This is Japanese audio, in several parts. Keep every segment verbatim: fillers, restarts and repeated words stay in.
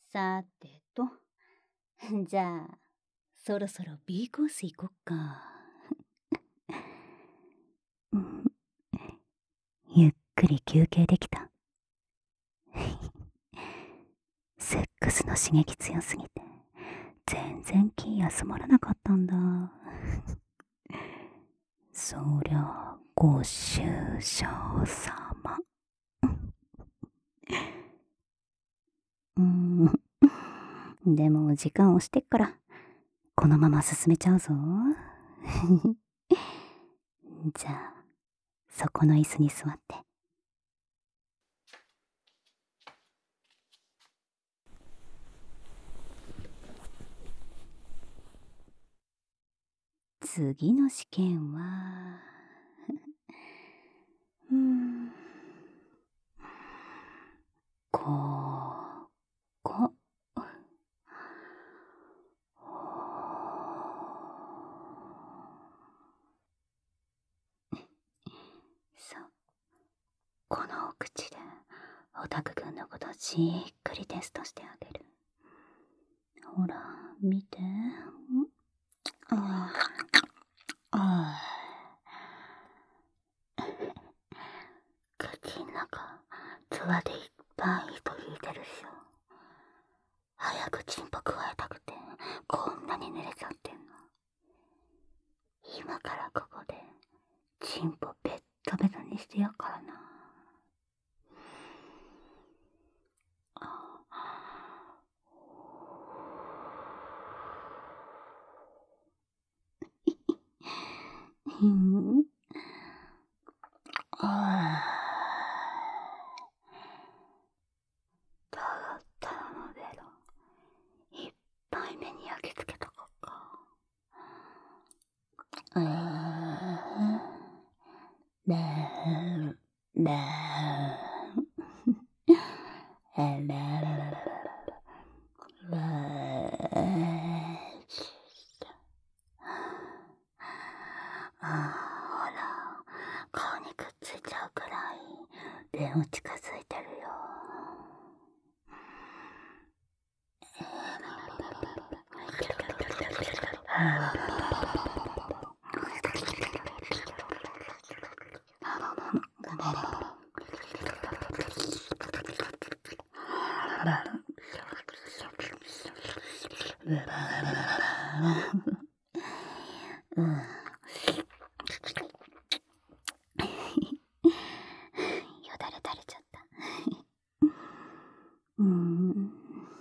さてと、じゃあ、そろそろ B コース行こっか。ゆっくり休憩できた。セックスの刺激強すぎて、全然気休まらなかったんだ。そりゃ、ご愁傷様。うーん。でも時間押してっから、このまま進めちゃうぞ。じゃあ、そこの椅子に座って。次の試験は、うーん、ここ。そう。このお口で、オタクくんのことじっくりテストしてあげる。ほら、見て。ああ。ああ。口ん中、ツワでいっぱい糸引いてるっしょ。早くチンポ加えたくて、こんなに濡れちゃってんの。今からここで、チンポベッタベタにしてやっからな。うん。ああ。ただただのベロ、いっぱい目に焼き付けとこっか。ああ。ねえ、ねえ。えらららららら。ああ、ほら、顔にくっついちゃうくらい、電を近づいてるよ。うん。よだれ垂れちゃった。うーん。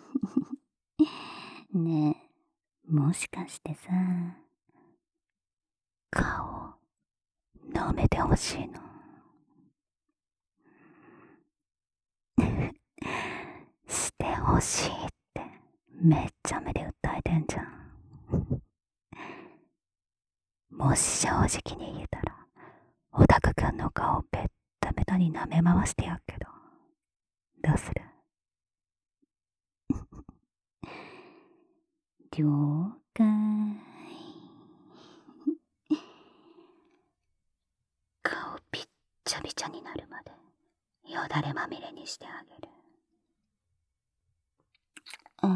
ねえ、もしかしてさ、顔、舐めてほしいの。してほしいって、めっちゃ目で訴えてんじゃん。もし正直に言えたら、オタクくんの顔ベッタベタに舐め回してやっけど、どうする？了解。顔びっちゃびちゃになるまで、よだれまみれにしてあげる。あ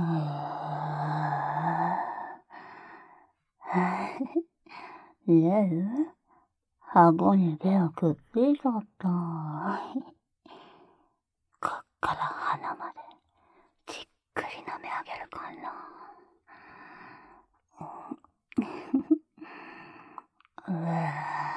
あ。ねえ、顎に手がくっついちゃった。こっから鼻まで、じっくり舐めあげるかな。うわ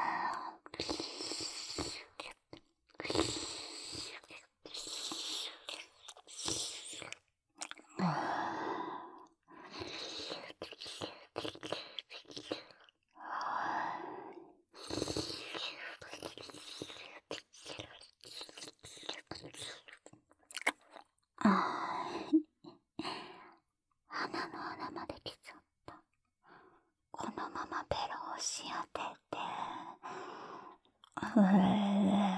あ鼻の穴まで来ちゃった。このままベロを押し当てて、うえ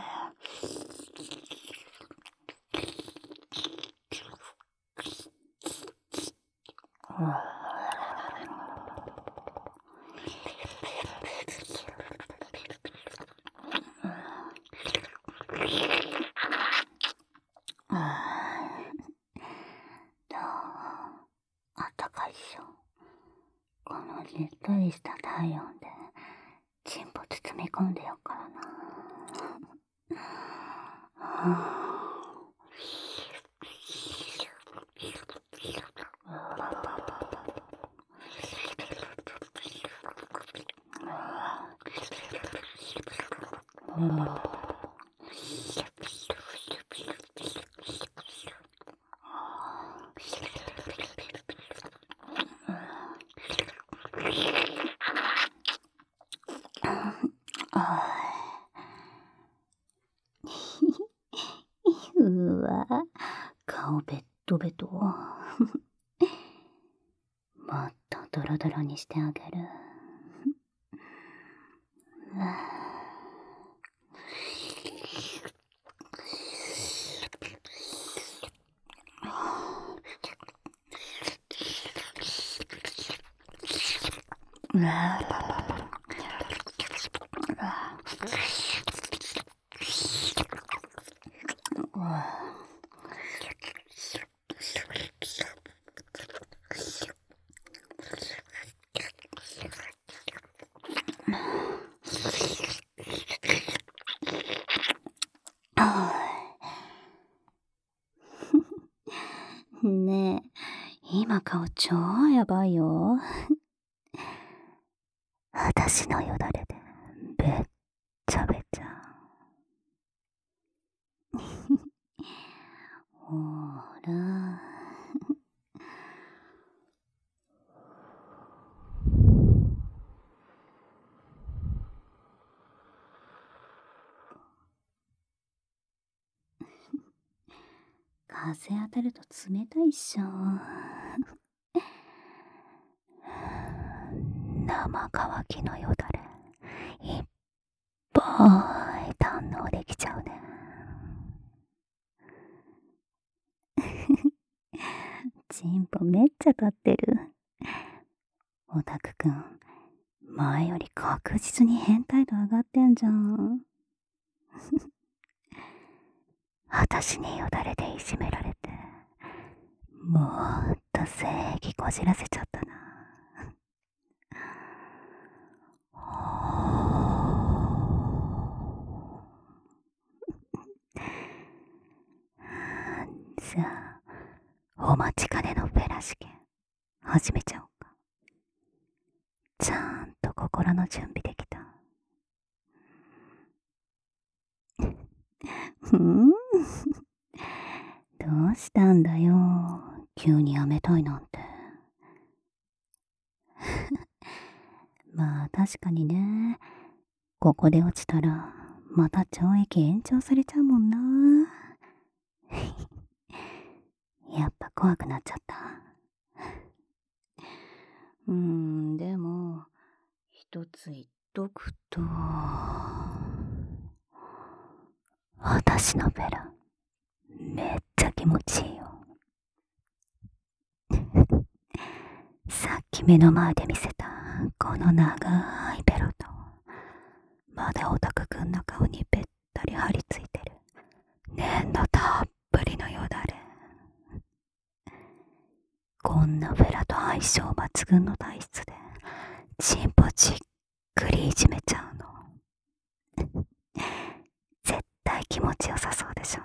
どしっとりした体温でチンポ包み込んでよっからな。うわ、顔ベッドベト。もっとドロドロにしてあげる。うわねえ、今顔超やばいよ。私のよだれでべっちゃべちゃ。ほら。風当たると冷たいっしょ。生乾きのよだれいっぱい堪能できちゃうね。チンポめっちゃ立ってる。オタクくん、前より確実に変態度上がってんじゃん。私によだれでいじめられて、もっと正義こじらせちゃったな。じゃあ、お待ちかねのフェラ試験、始めちゃおうか。ちゃんと心の準備できた？ふんどうしたんだよ、急にやめたいなんて。まあ確かにね、ここで落ちたらまた懲役延長されちゃうもんな。やっぱ怖くなっちゃった。うーん、でも一つ言っとくと、私のベラめっちゃ気持ちいいよ。さっき目の前で見せたこの長いベロと、まだオタクくんの顔にべったり張り付いてる粘土たっぷりのよだれ。こんなベラと相性抜群の体質でチンポじっくりいじめちゃうの。絶対気持ちよさそうでしょ。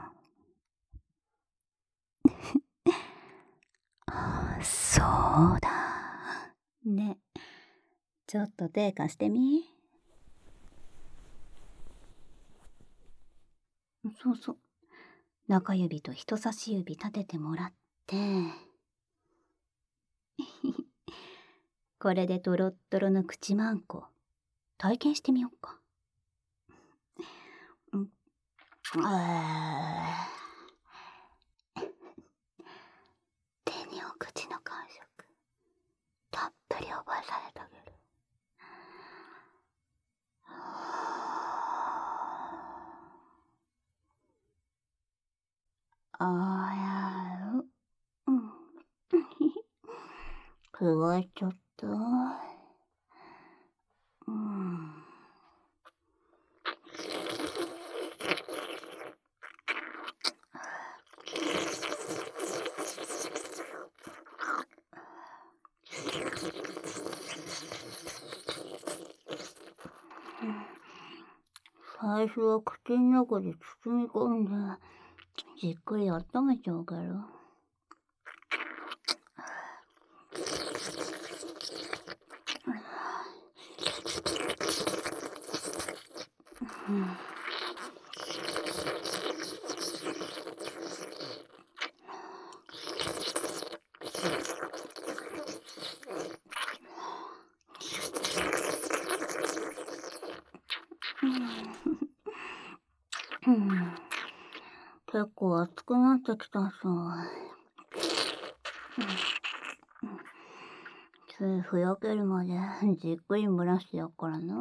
あ、そうだね。ちょっと手貸してみ。そうそう、中指と人差し指立ててもらってこれでトロットロの口マンコ体験してみようか。んあ手にお口の感触たっぷり覚えさせてあげる。あやう、うん、加えちゃった。うん。 最初は口の中で包み込んで、じっくり温めちゃうけど。うん、うん、結構熱くなってきたさ。ついふやけるまでじっくり蒸らしてやっからな。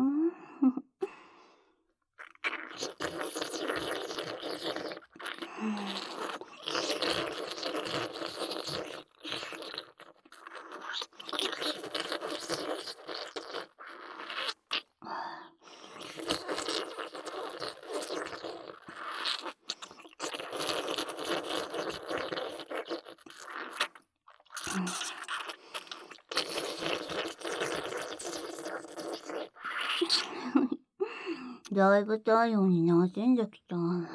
だいぶ体温に馴染んできた。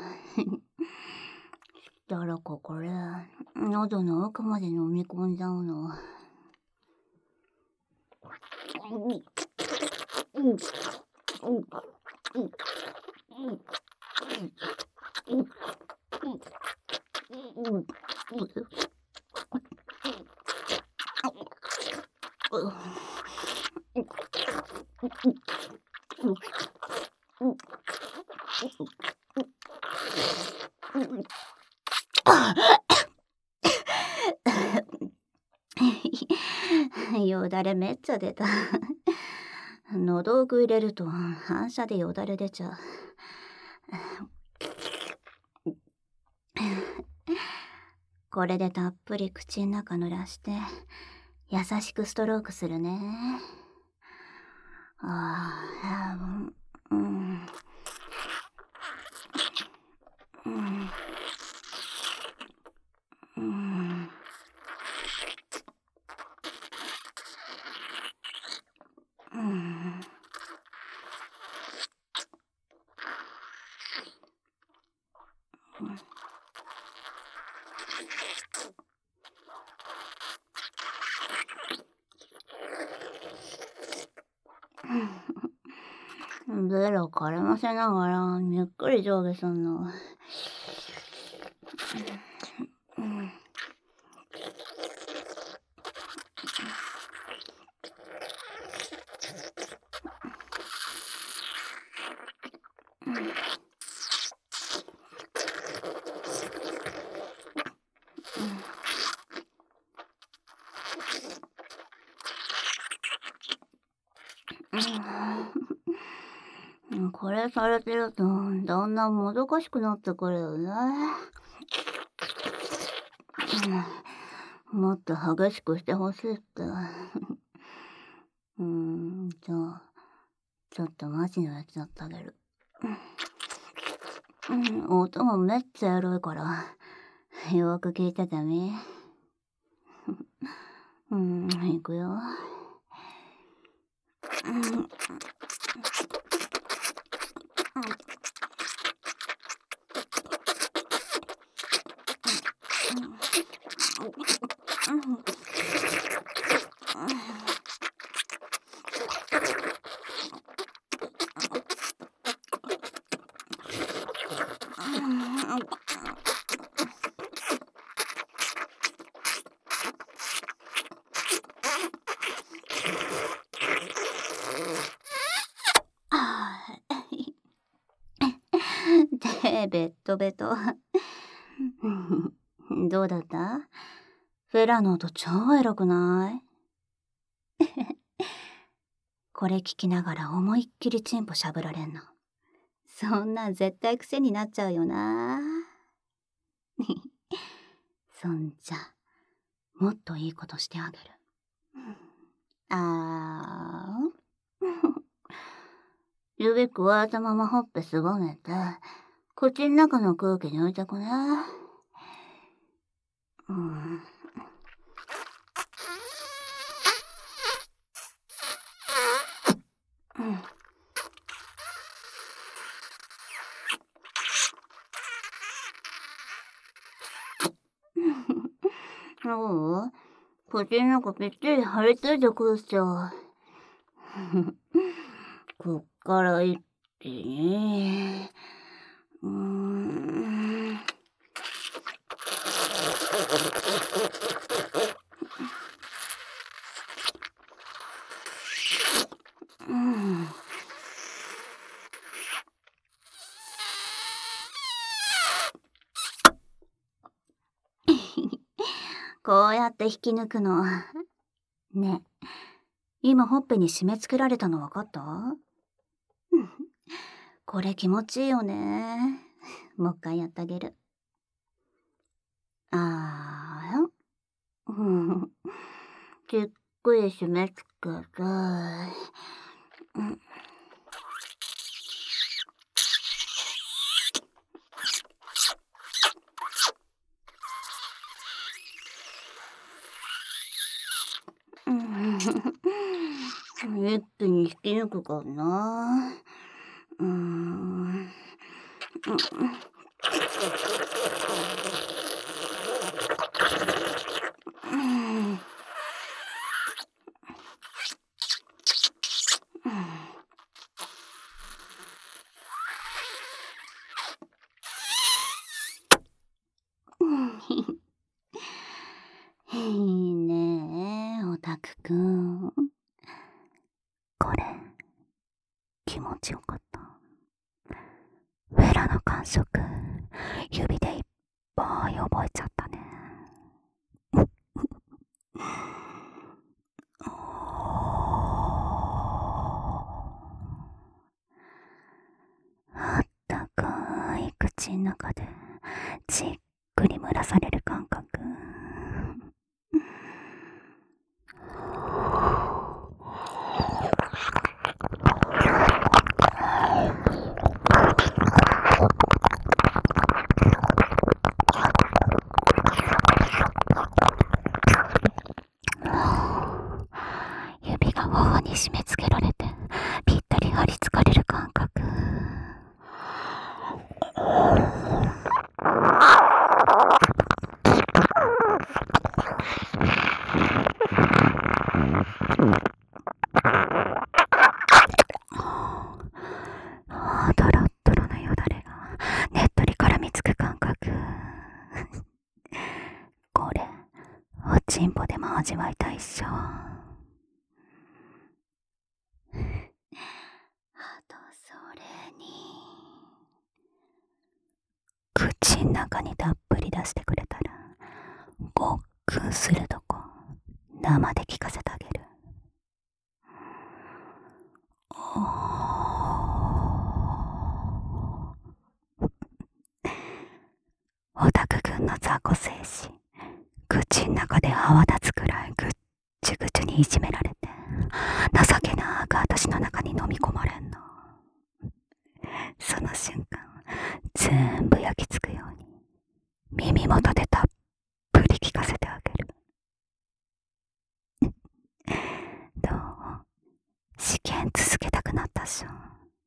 したらここで喉の奥まで飲み込んじゃうの。よだれめっちゃ出た。喉奥入れると反射でよだれ出ちゃう。これでたっぷり口の中濡らして優しくストロークするね。ああ、うん、うん、うん、うん。ベロ絡ませながらゆっくり上下すんの。これされてるとだんだんもどかしくなってくるよね。もっと激しくしてほしいって。うーん、じゃあちょっとマジのやつやってあげる。うん、音もめっちゃエロいからよく聞いててみ。うん、いくよ。うん、手ベッドベト。どうだった？フェラの音超エロくない？これ聞きながら思いっきりチンポしゃぶられんの。そんなん絶対癖になっちゃうよな。そんじゃもっといいことしてあげる。あー指くわえたままほっぺすぼめて口の中の空気抜いてくね。うん。 どう？口の中ぴっちり張り付いてくるっしょ。こっから一気に。うーん。うん。こうやって引き抜くの。ねえ、今ほっぺに締め付けられたの分かった？これ気持ちいいよね。もう一回やってあげる。あーん。じっくり締め付ける。うん。一気に引き抜くかな。うーん。いいねえ、オタクくん。これ、気持ちよかった。フェラの感触、指でいっぱい覚えちゃったね。あったかい口の中でじっくり蒸らされる感覚。指が頬に締め付けられてぴったり張り付かれる感覚。ドロッドロのよだれがねっとり絡みつく感覚。これおちんぽでも味わいたいっしょ。あとそれに口ん中にたっぷり出してくれたらごっくんするとこ生で聞かせてあげる。オタクくんの雑魚精子、口ん中で泡立つくらいぐっちゅぐちゅにいじめられて情けなく私の中に飲み込まれんの。その瞬間全部焼き付くように耳元でたっぷり聞かせてあげる。どう？試験続けたくなったっしょ。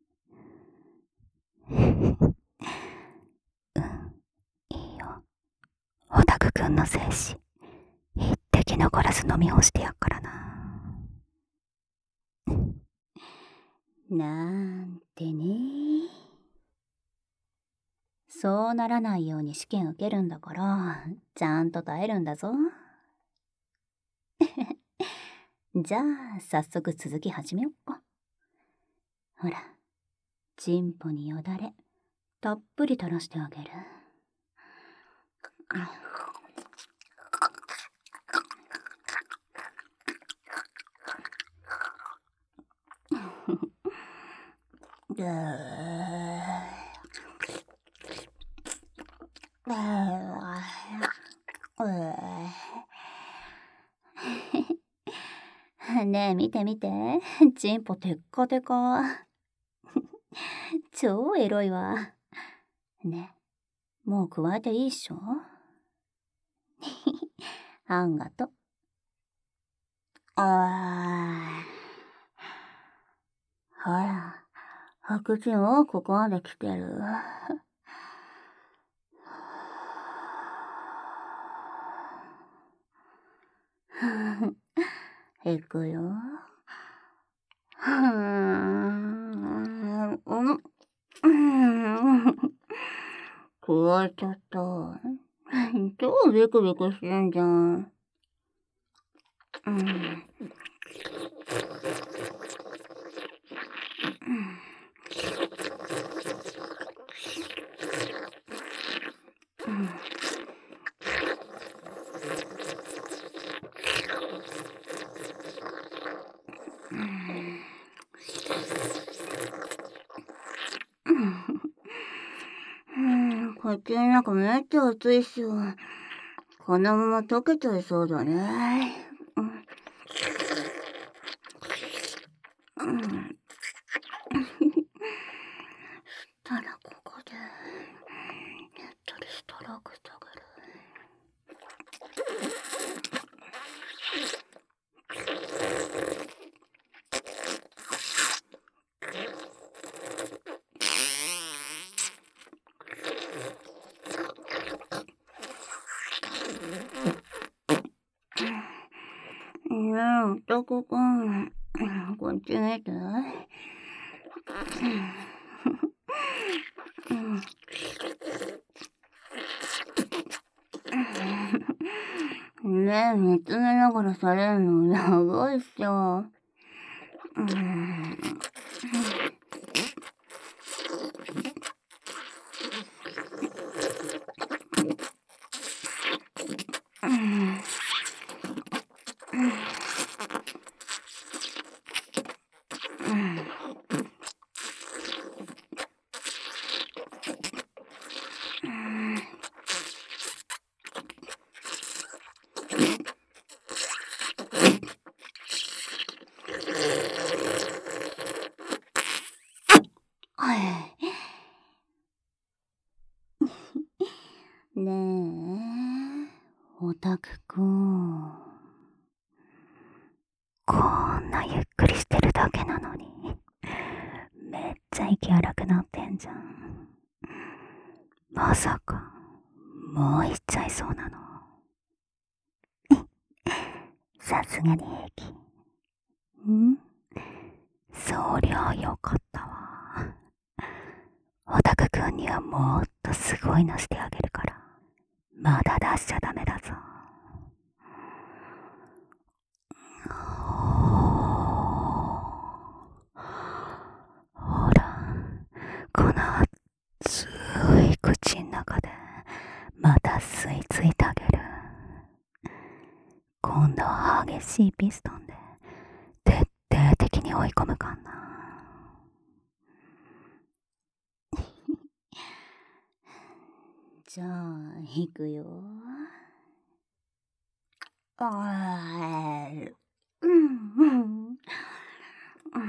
うん、いいよ。オタクくんの精子一滴残らず飲み干してやっからな。なんてね。そうならないように試験受けるんだから、ちゃんと耐えるんだぞ。じゃあ、早速続き始めよっか。ほら、チンポによだれ、たっぷり垂らしてあげる。ぐーねえ、見て見て。チンポテッカテカ。超エロいわ。ね、もう加えていいっしょ？あんがと。あー。ほら、白人をここまで来てる。 いくよ。はーん、うん、うん、壊れちゃった。超ビクビクしてんじゃん。うん。こっちの中めっちゃ暑いっすよ。このまま溶けちゃいそうだね。うん。うん。したらここで、ねっとりしたらぐちゃぐる。ねえ、おたくくん。こっち見て。ねえ、見つめながらされるのやばいっしょ。うん。ねえ、おたくくん。こんなゆっくりしてるだけなのに、めっちゃ息荒くなってんじゃん。まさか、もう行っちゃいそうなの。さすがに平気。ん？そりゃあよかったわ。おたくくんにはもっとすごいのしてあげるから、まだ出しちゃダメだぞ。ほら、この熱い口の中でまた吸い付いてあげる。今度は激しいピストンで徹底的に追い込むかな。じゃあ行くよ。あー、うんうんうん。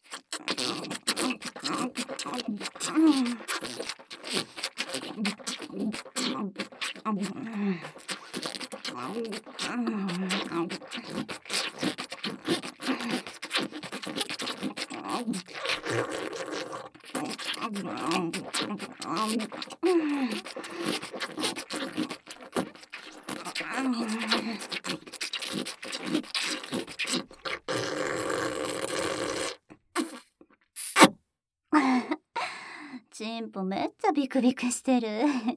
チンポめっちゃビクビクしてる。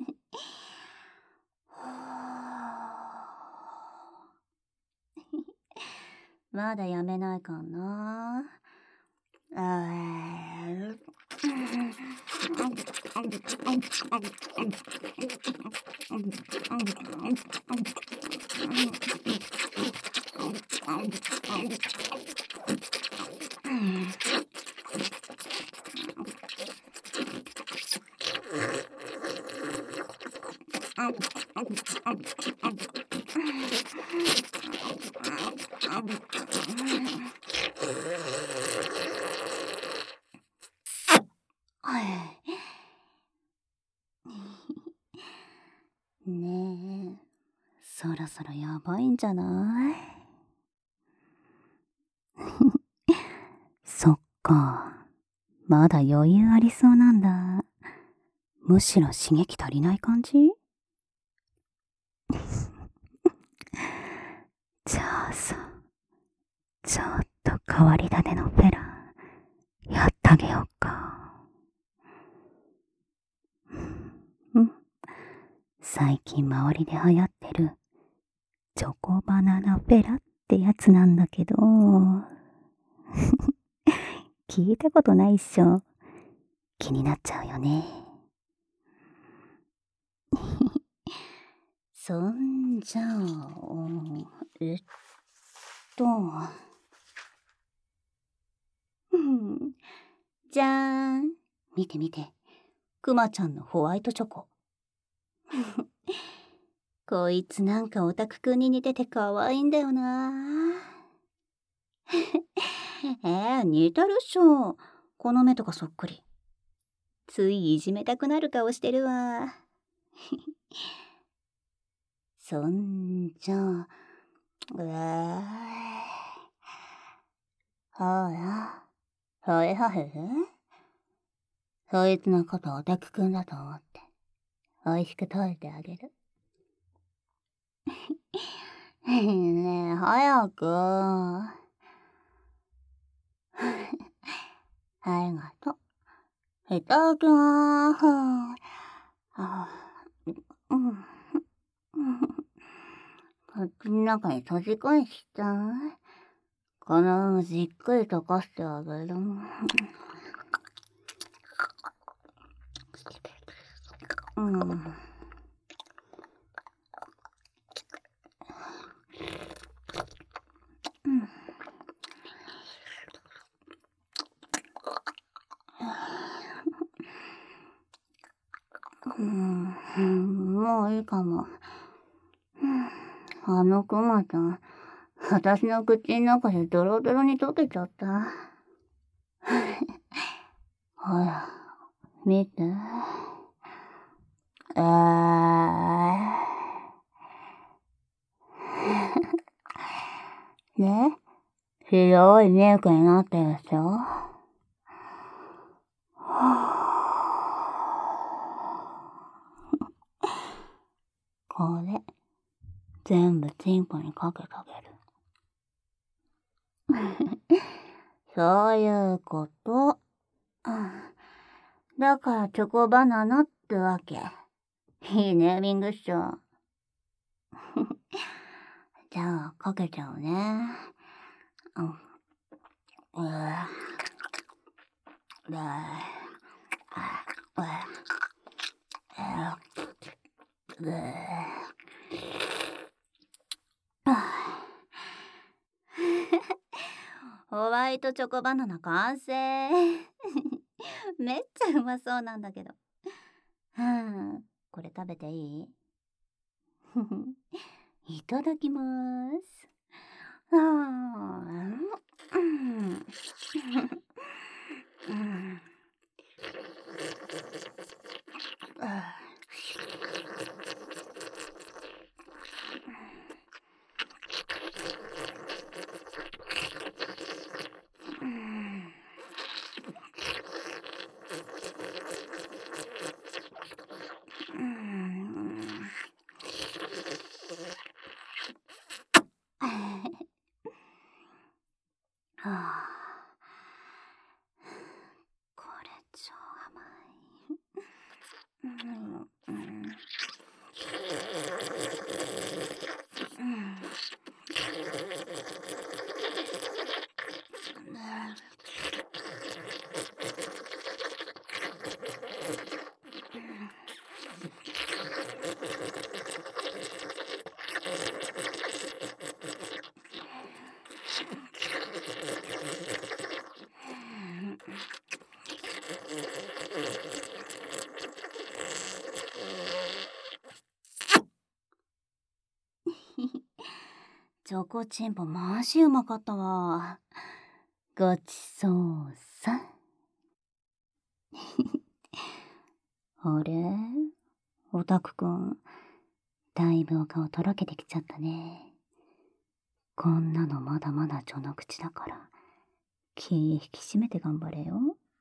まだやめないかな。あーねえ、そろそろやばいんじゃない？そっか、まだ余裕ありそうなんだ。むしろ刺激足りない感じ？じゃあさ、 ちょっと変わり種のフェラやってあげようか。うん。最近周りで流行ってるチョコバナナフェラってやつなんだけど、聞いたことないっしょ。気になっちゃうよね。そんじゃあ、えっと、じゃーん。見て見て。くまちゃんのホワイトチョコ。こいつなんかオタクくんに似てて可愛いんだよな。えー、似てるっしょ。この目とかそっくり。ついいじめたくなる顔してるわ。そんじゃ、うわー。ほら、ほえほへそいつのことオタクくんだと思って、美味しく食べてあげる。ねえ、早く。ありがとう。いただきまーす。あうん。口の中に閉じ込めしちゃう。このままじっくり溶かしてあげる。うん。うん、もういいかも。あのクマちゃん、私の口の中でドロドロに溶けちゃった。ほら、見て。えー。ね、白いミルクになってるでしょ。これ、全部チンコにかけてあげる。そういうこと。だからチョコバナナってわけ。いいネーミングっしょ。じゃあ、かけちゃうね。うん。うー。うー。うー。ホワイトチョコバナナ完成。めっちゃうまそうなんだけど。はあ、これ食べていい？いただきまーす。あー、うん、うん、あー、うん、うん。はあ、これ超甘い。うん、うん、うん。チョコチンポマジうまかったわ。ごちそうさん。あれ？オタクくん、だいぶお顔とろけてきちゃったね。こんなのまだまだ序の口だから、気引き締めて頑張れよ。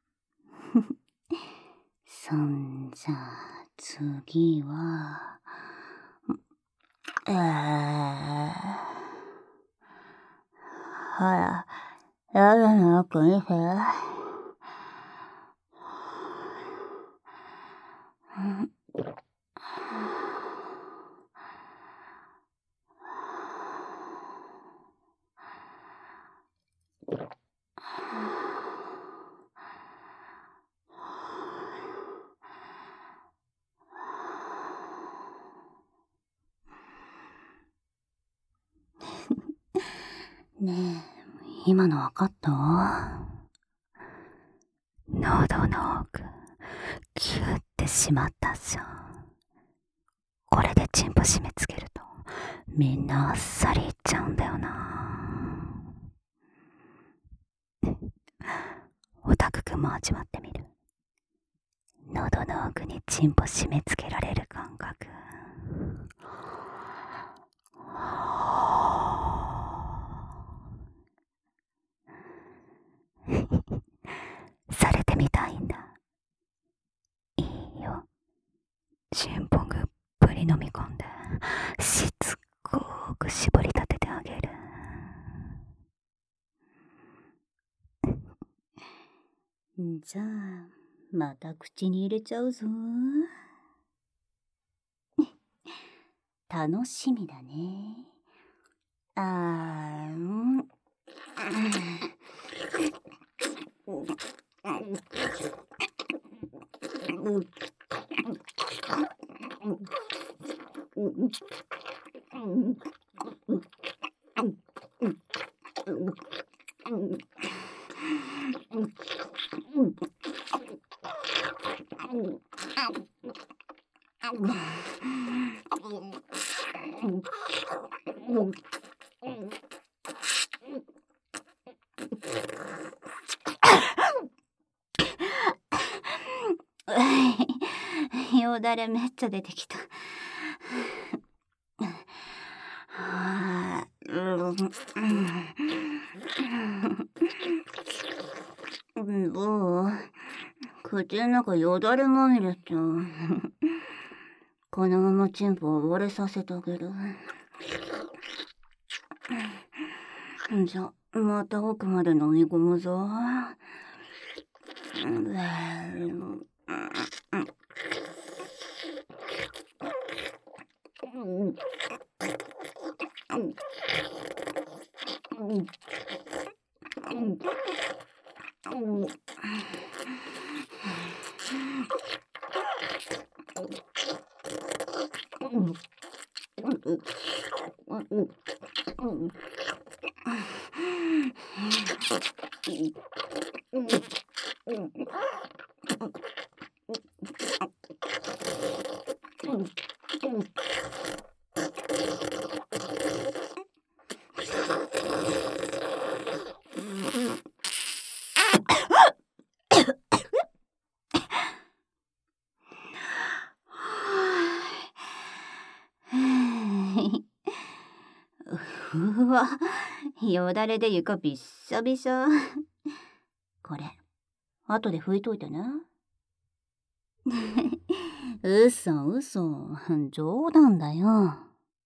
そんじゃあ、次は、えー、 ら、やだな、奥見せ。ねえ、今のわかった？喉の奥、キュッてしまったじゃん。これでチンポ締め付けると、みんなあっさりいっちゃうんだよな。オタクくんも味わってみる。喉の奥にチンポ締め付けられる感覚。されてみたいんだ。いいよ。チンポぐっぷり飲み込んで、しつこーく絞り立ててあげる。じゃあ、また口に入れちゃうぞ。楽しみだね。あーん。よだれめっちゃ出てきた。どう？口の中よだれまみれじゃん。このままチンポを溺れさせてあげる。じゃ、また奥まで飲み込むぞ。うわ、よだれで床びっしょびしょ。これ、後で拭いといてね。うそうそ、冗談だよ。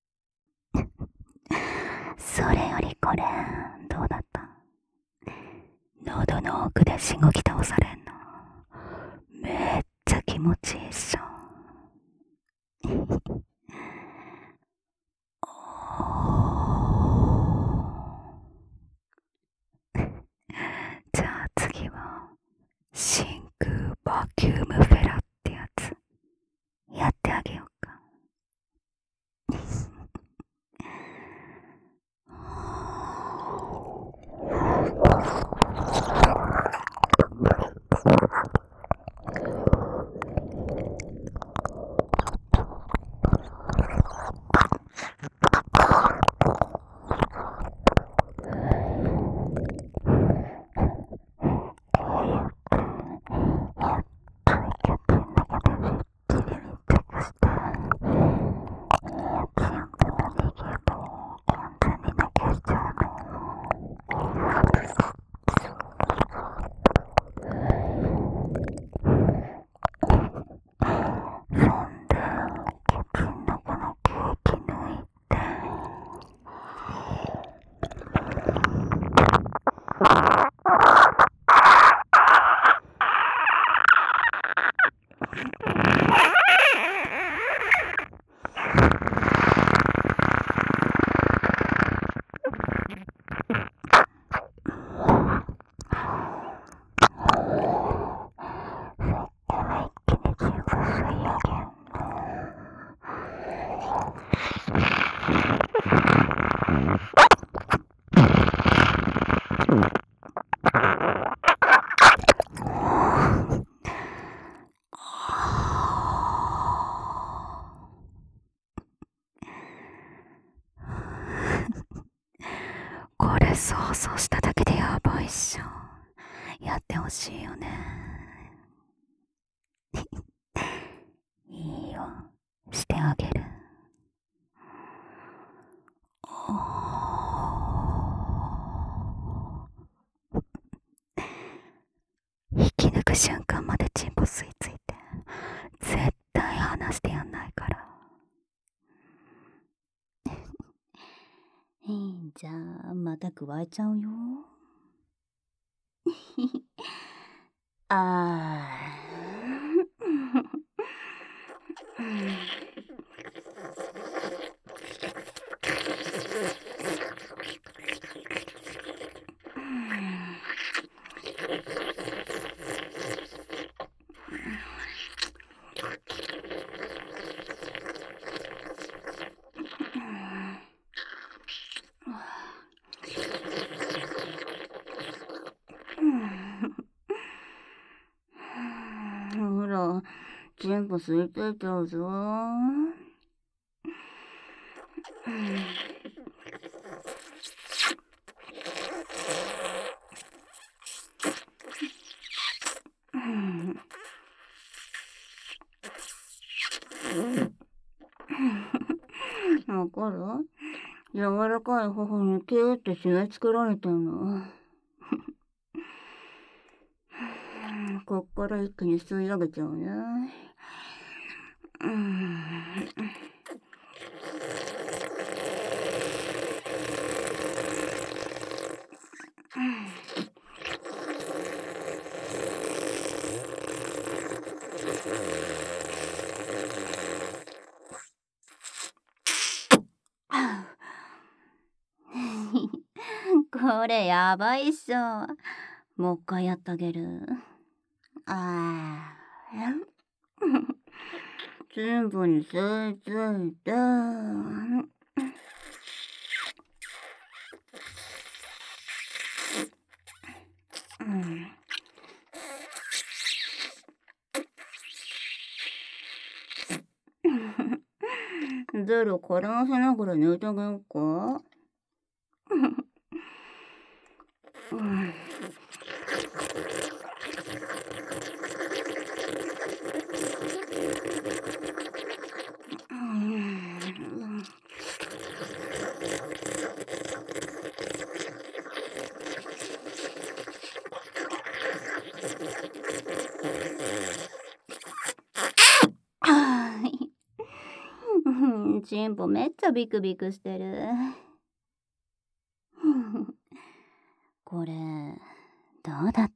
それよりこれ、どうだった？喉の奥でしごき倒されんの。めっちゃ気持ちいいっしょ。じゃあ次は真空バキュームフェラってやつやってあげようか。やっといけた。 想像しただけでやばいっしょ。やってほしいよね。いいよ、してあげる。引き抜く瞬間までチンポ吸い付いて、絶対離してやんないから。いいんじゃあ、また加えちゃうよ。あほら、全部吸いていちゃうぞ。わかる？柔らかい頬にキューって締め付けられてんの。こっから一気に吸い上げちゃうね。うん。これやばいっしょ。もう一回やってあげる。ああ。全部に吸い付いて。うん。ゼロ絡ませながら寝てあげようか。うん。チンポめっちゃビクビクしてる。これどうだった？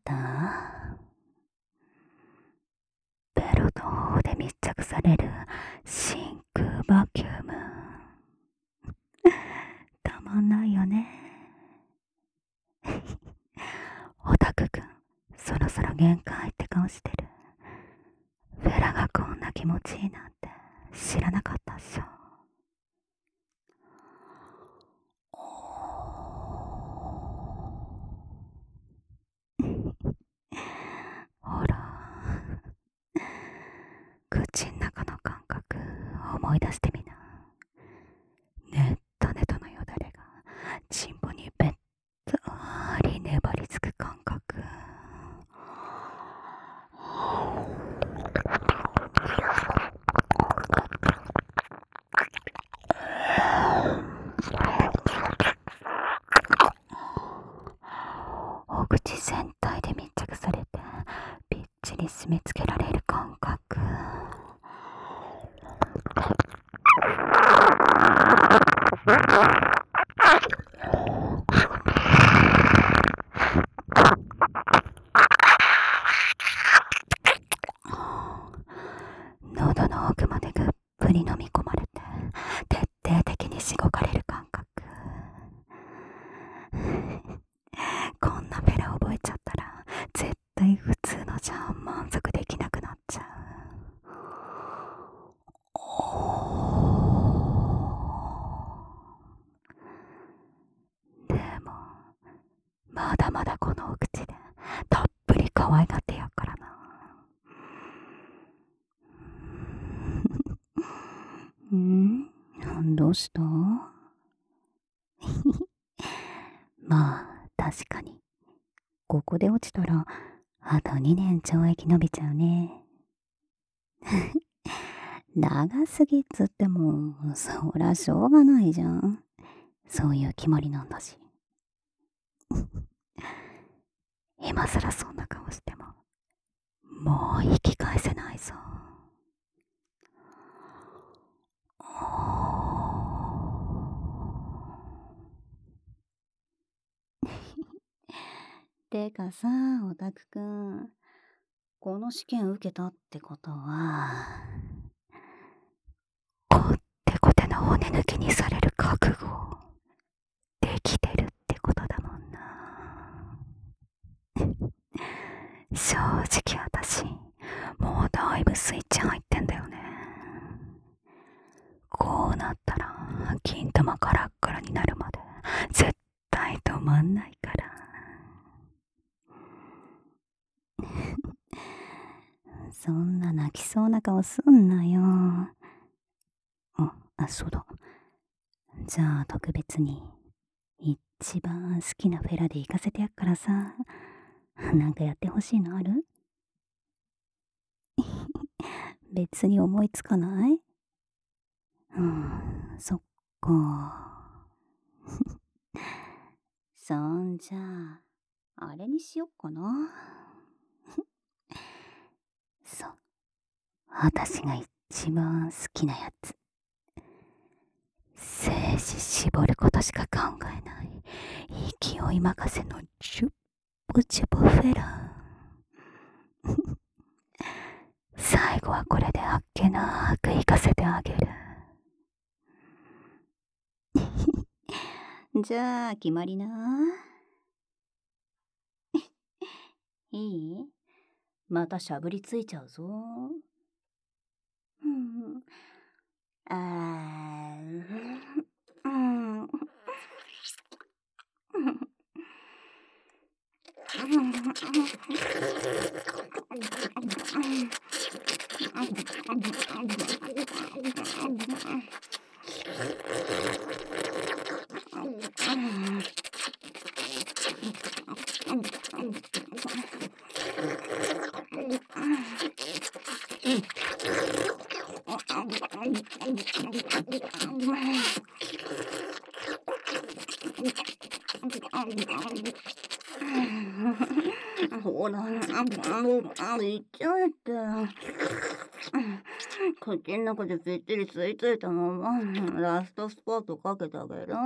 ベロと頬で密着される真空バキューム。たまんないよね。オタクくん、そろそろ限界って顔してる。フェラがこんな気持ちいいなんて知らなかったっしょ。ほら、口ん中の感覚思い出してみな。ねったねたのよだれがチンポにべったり粘りつく感覚。お口全体で密着されてぴっちり締め付けられる感覚。喉の奥までぐっぷり飲み込まれて徹底的にしごかれる感覚。こんなフェラ覚えちゃったら絶対普通のじゃ満足できなくなっちゃう。でもまだまだこのお口でたっぷり可愛がってやっからな。ん？どうした？ まあ、確かに。ここで落ちたら、あとにねん懲役伸びちゃうね。長すぎっつっても、そりゃしょうがないじゃん。そういう決まりなんだし。今さらそんな顔しても、もう引き返せないぞ。てかさ、オタクくん。この試験受けたってことは、こってこての骨抜きにされる覚悟、できてるってことだもんな。正直私、もうだいぶスイッチ入ってんだよね。こうなったら、金玉カラッカラになるまで、絶対止まんないから。そんな泣きそうな顔すんなよ。あ、あ、そうだ。じゃあ特別に、一番好きなフェラで行かせてやっからさ、なんかやってほしいのある？別に思いつかない？うん、そっか。そんじゃあ、あれにしよっかな。そう。私が一番好きなやつ。精子絞ることしか考えない。勢い任せのジュッポジュポフェラ。最後はこれであっけなく行かせてあげる。じゃあ、決まりな。いい？またしゃぶりついちゃうぞ。うん。あー、うん。ほら、あ、あ、いっちゃえって。口の中でぴっちり吸い付いたまま、ラストスパートかけてあげる。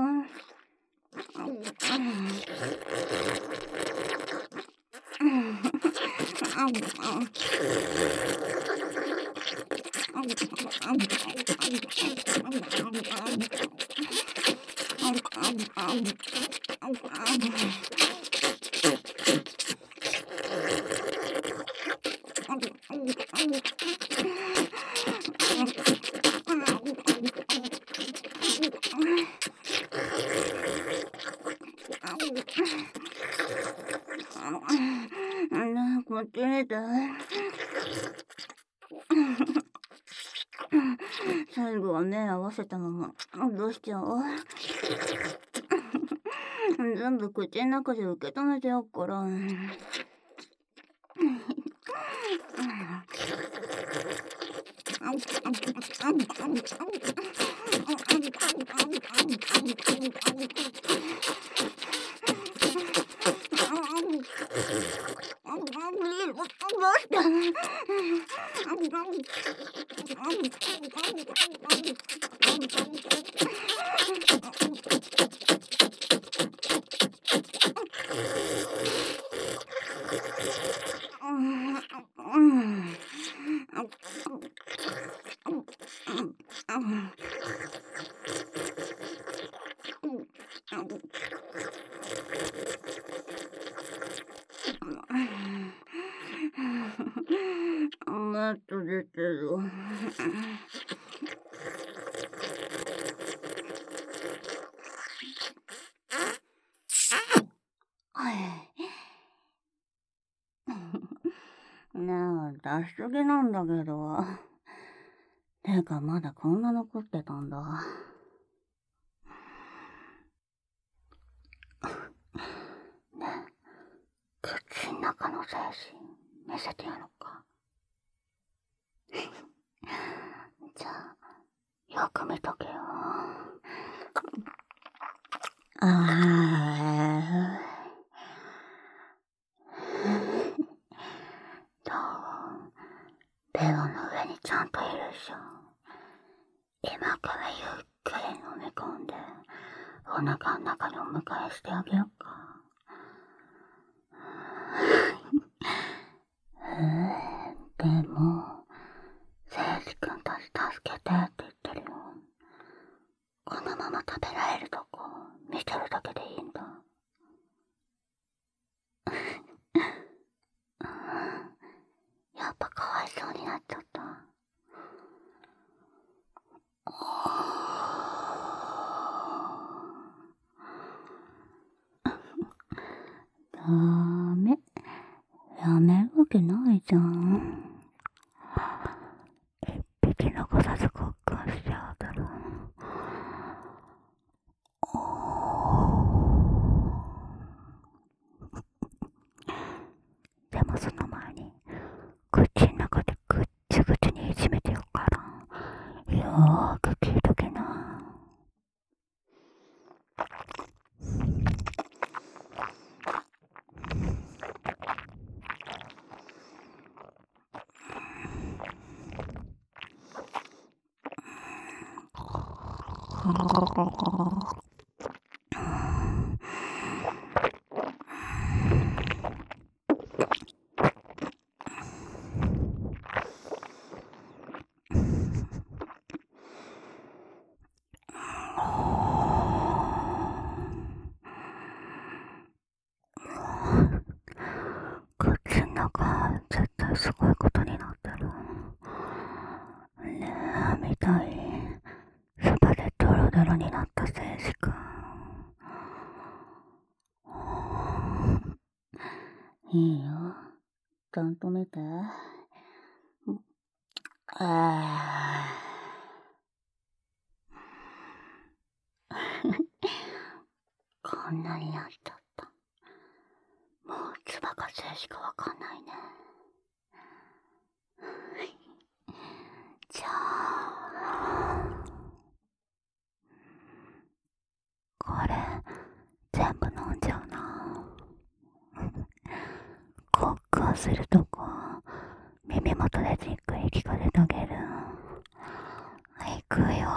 こっち見て。最後は目合わせたまま、どうしちゃう？全部口の中で受け止めてやっから。ネット出てる。ねえ、出しすぎなんだけど。てか、まだこんな残ってたんだ。 精子見せてやろうか。じゃあ、よく見とけよ。ああ。どう？ベロの上にちゃんといるでしょ。今からゆっくり飲み込んで、お腹の中にお迎えしてあげようか。でも、せいじくんたち助けてって言ってるよ。このまま食べられるとこ見てるだけでいいんだ。やっぱかわいそうになっちゃった。ダメ。やめるわけないじゃん。一匹残さず交換しちゃうだろ。でもその前に口の中でぐっちぐちにいじめてよから、よーく聞いとけな。口の中絶対すごいことになってる。ねえ、みたい。そばでドロドロになったせいじくん。いいよ。ちゃんと見て。あこんなになっちゃった。もうつばかせいじかわかんないね。じゃあ、これ全部飲んじゃうな。コックをするとこ耳元でじっくり聞かせてあげる。いくよ。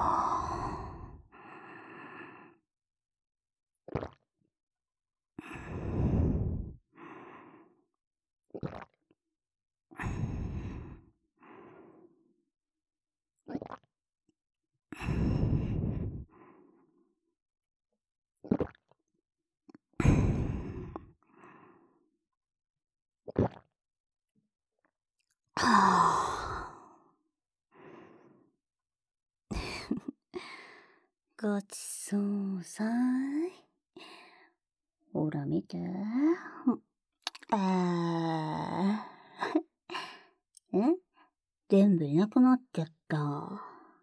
はあ、ごちそうさい。ほら見て。あーえ全部いなくなっちゃった。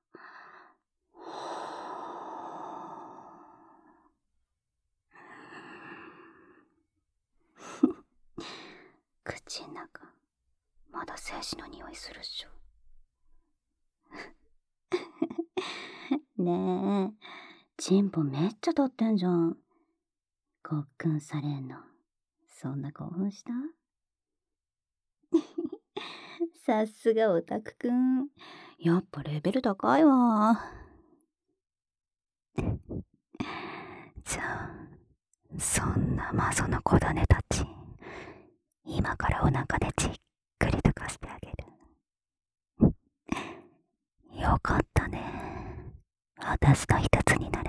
口ん中まだ精子の匂いするっしょ。ねえ、チンポめっちゃ立ってんじゃん。ごっくんされんのそんな興奮した？さすがオタクくん、やっぱレベル高いわ。じゃあそんな謎の子種たち今からお腹でじっくりとかしてあげる。よかったね、私と一つになれって。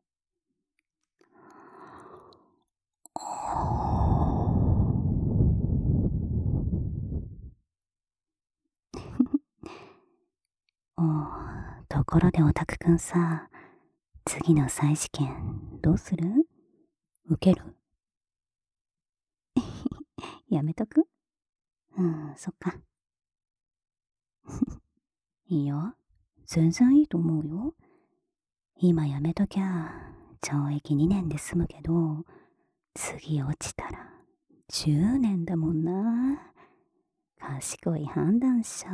おー、ところでオタクくんさ、次の再試験どうする？受ける？やめとく？うん、そっか。いいよ、全然いいと思うよ。今やめときゃ懲役にねんで済むけど、次落ちたらじゅうねんだもんな。賢い判断者。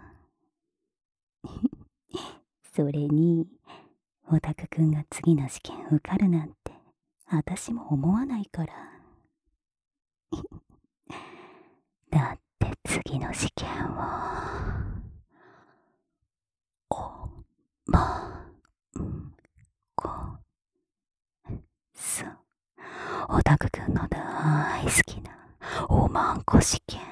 それに、オタクくんが次の試験受かるなんて、あたしも思わないから。だって次の試験は、お、ま、ん、こ、す、オタクくんの大好きなおまんこ試験。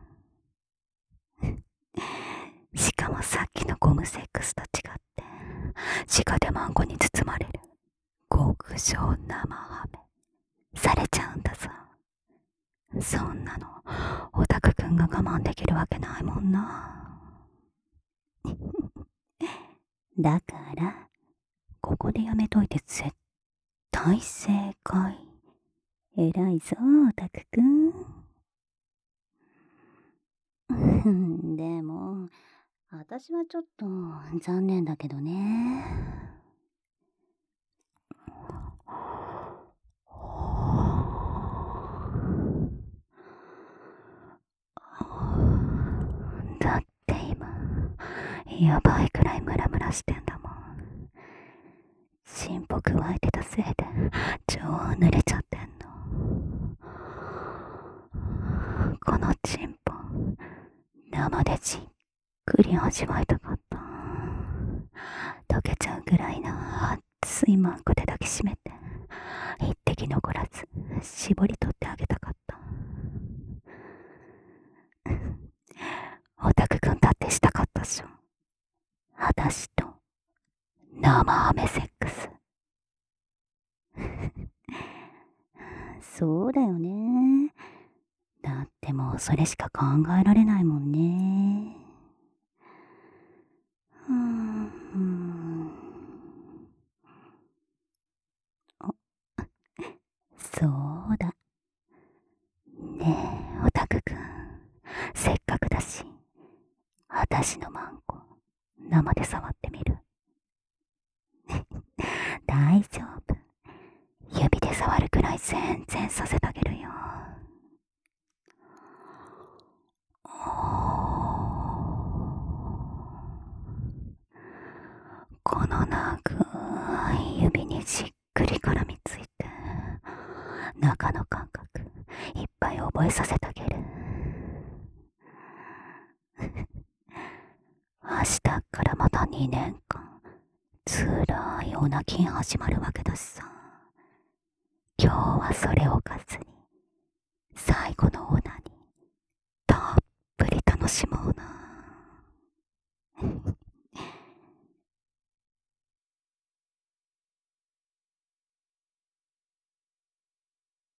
しかもさっきのゴムセックスと違って、直でマンコに包まれる極上生ハメされちゃうんだぞ。そんなのオタクくんが我慢できるわけないもんな。だからここでやめといて絶対正解。偉いぞオタクくん。でも私はちょっと残念だけどね。だって今やばいくらいムラムラしてんだもん。チンポくわえてたせいで超濡れちゃってんの。このチンポ生でじっくり味わいたかった。溶けちゃうぐらいな熱いマンコで抱きしめて一滴残らず絞り取ってあげたかった。オタクくんだってしたかったっしょ。あたしと生アメセックス。そうだよね。だってもうそれしか考えられないもんね。うーん。あ、そうだ。ねえ、オタクくん。せっかくだし、あたしのマンコ、生で触ってみる。大丈夫。指で触るくらい全然させてあげるよ。この長い指にじっくり絡みついて、中の感覚いっぱい覚えさせてあげる。明日からまたにねんかん、つらいオナキン始まるわけだしさ。今日はそれをかずに、最後のオナにたっぷり楽しもうな。